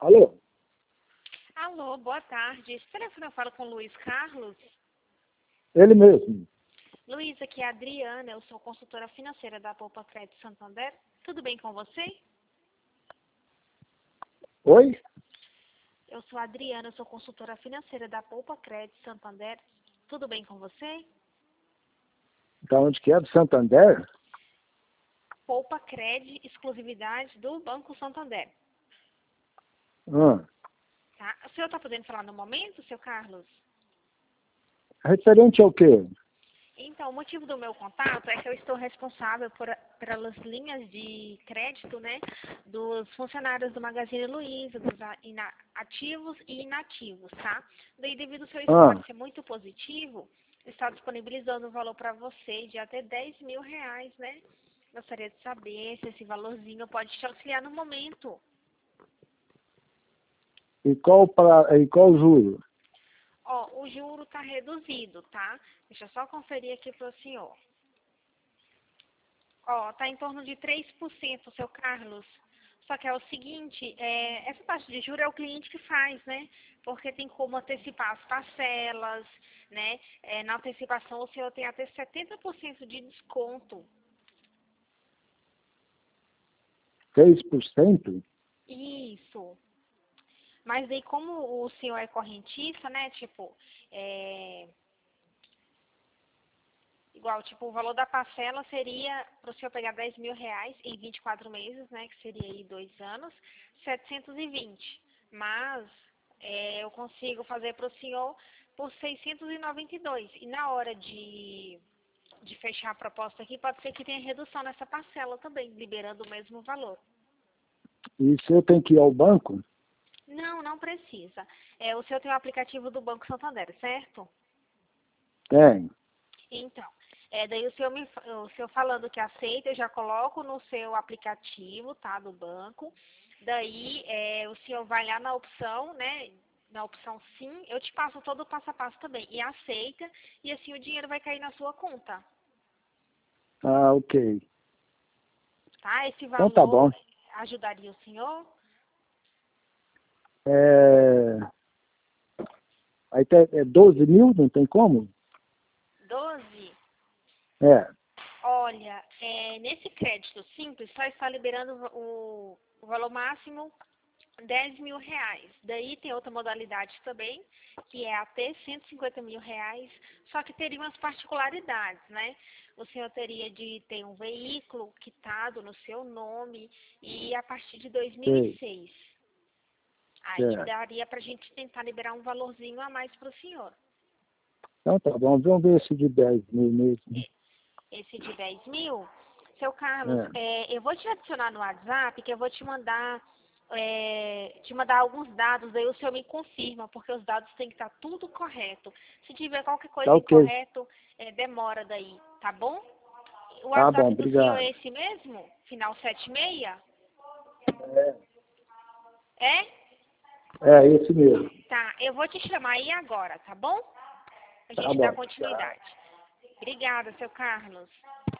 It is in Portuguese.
Alô? Alô, boa tarde. Esse telefone eu falo com o Luiz Carlos. Ele mesmo. Luiz, aqui é a Adriana, eu sou consultora financeira da Poupa Crédito Santander. Tudo bem com você? Oi? Eu sou a Adriana, eu sou consultora financeira da Poupa Crédito Santander. Tudo bem com você? Da onde que é? Do Santander? Poupa Crédito, exclusividade do Banco Santander. Ah. Tá? O senhor está podendo falar no momento, seu Carlos? Referente ao quê? Então, o motivo do meu contato é que eu estou responsável pelas linhas de crédito, né, dos funcionários do Magazine Luiza, dos ativos e inativos, tá? Daí, devido ao seu score ser muito positivo, está disponibilizando um valor para você de até R$ 10.000, né? Gostaria de saber se esse valorzinho pode te auxiliar no momento. E qual o juro? Ó, o juro está reduzido, tá? Deixa eu só conferir aqui para o senhor. Ó, tá em torno de 3%, seu Carlos. Só que é o seguinte, essa taxa de juros é o cliente que faz, né? Porque tem como antecipar as parcelas, né? Na antecipação o senhor tem até 70% de desconto. 6%? Isso. Mas daí como o senhor é correntista, né? Tipo, igual, tipo, o valor da parcela seria, para o senhor pegar R$ 10.000 em 24 meses, né, que seria aí 2 anos, 720. Mas eu consigo fazer para o senhor por 692. E na hora de fechar a proposta aqui, pode ser que tenha redução nessa parcela também, liberando o mesmo valor. E se eu tenho que ir ao banco? Não, não precisa. O senhor tem o aplicativo do Banco Santander, certo? Tem. Então, daí o senhor falando que aceita, eu já coloco no seu aplicativo, tá, do banco. Daí, o senhor vai lá na opção, né, na opção sim, eu te passo todo o passo a passo também. E aceita, e assim o dinheiro vai cair na sua conta, Ah, ok. tá? Esse Então tá bom. valor ajudaria o senhor? Aí tem 12 mil, não tem como? 12? É. Olha, nesse crédito simples, só está liberando o valor máximo R$ 10.000. Daí tem outra modalidade também, que é até R$ 150.000, só que teria umas particularidades, né? O senhor teria de ter um veículo quitado no seu nome e a partir de 2006. Aí Certo. daria para a gente tentar liberar um valorzinho a mais para o senhor. Então tá bom, vamos ver esse de 10 mil mesmo. Esse de 10.000, seu Carlos, eu vou te adicionar no WhatsApp, que eu vou te mandar alguns dados, aí o senhor me confirma, porque os dados têm que estar tudo correto. Se tiver qualquer coisa Tá ok. incorreto, demora daí, tá bom? O Tá bom, WhatsApp do senhor obrigado. é esse mesmo? Final 76? É? É, esse mesmo. Tá, eu vou te chamar aí agora, tá bom? A Tá gente dá bom. continuidade. Obrigada, seu Carlos.